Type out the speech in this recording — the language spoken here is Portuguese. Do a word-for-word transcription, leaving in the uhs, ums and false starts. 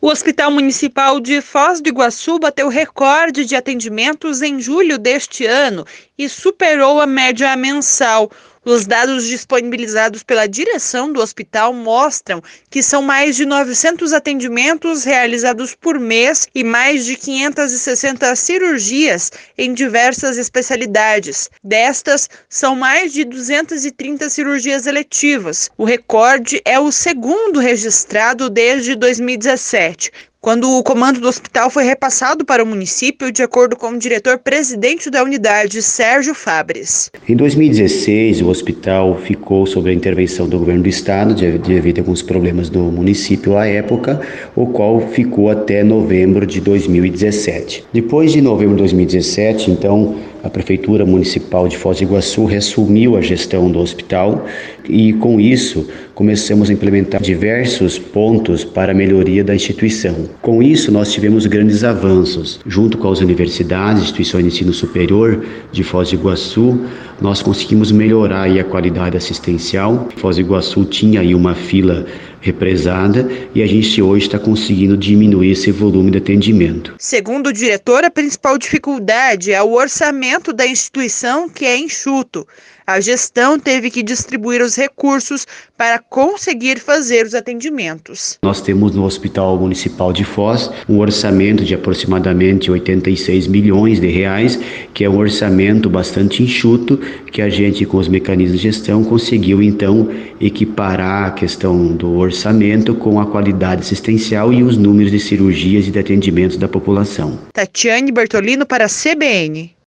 O Hospital Municipal de Foz do Iguaçu bateu recorde de atendimentos em julho deste ano e superou a média mensal. Os dados disponibilizados pela direção do hospital mostram que são mais de novecentos atendimentos realizados por mês e mais de quinhentas e sessenta cirurgias em diversas especialidades. Destas, são mais de duzentas e trinta cirurgias eletivas. O recorde é o segundo registrado desde dois mil e dezessete. Quando o comando do hospital foi repassado para o município, de acordo com o diretor-presidente da unidade, Sérgio Fabres. Em dois mil e dezesseis, o hospital ficou sob a intervenção do governo do estado, devido a alguns problemas do município à época, o qual ficou até novembro de dois mil e dezessete. Depois de novembro de dois mil e dezessete, então, a Prefeitura Municipal de Foz do Iguaçu reassumiu a gestão do hospital e, com isso, começamos a implementar diversos pontos para a melhoria da instituição. Com isso, nós tivemos grandes avanços. Junto com as universidades, instituições de ensino superior de Foz do Iguaçu, nós conseguimos melhorar aí a qualidade assistencial. Foz do Iguaçu tinha aí uma fila represada e a gente hoje está conseguindo diminuir esse volume de atendimento. Segundo o diretor, a principal dificuldade é o orçamento da instituição, que é enxuto. A gestão teve que distribuir os recursos para conseguir fazer os atendimentos. Nós temos no Hospital Municipal de Foz um orçamento de aproximadamente oitenta e seis milhões de reais, que é um orçamento bastante enxuto, que a gente, com os mecanismos de gestão, conseguiu então equiparar a questão do orçamento com a qualidade assistencial e os números de cirurgias e de atendimentos da população. Tatiane Bertolino para a C B N.